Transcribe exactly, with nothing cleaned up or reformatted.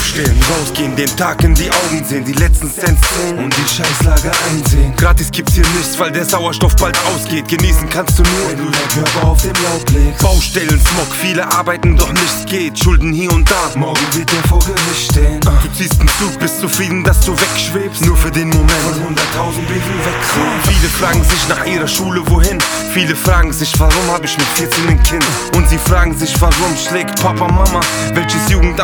Aufstehen, rausgehen, den Tag in die Augen sehen, die letzten Cents zählen und die Scheißlage einsehen. Gratis gibt's hier nichts, weil der Sauerstoff bald ausgeht. Genießen kannst du nur, wenn du dein Körper auf dem Laub legst. Baustellen, Smog, viele arbeiten, doch nichts geht. Schulden hier und da, morgen wird der vor Gericht stehen. Du ziehst einen Zug, bist zufrieden, dass du wegschwebst, nur für den Moment von hunderttausend Besen wegziehen. Viele fragen sich nach ihrer Schule, wohin? Viele fragen sich, warum hab ich mit vierzehn ein Kind? Und sie fragen sich, warum schlägt Papa Mama? Welches Jugend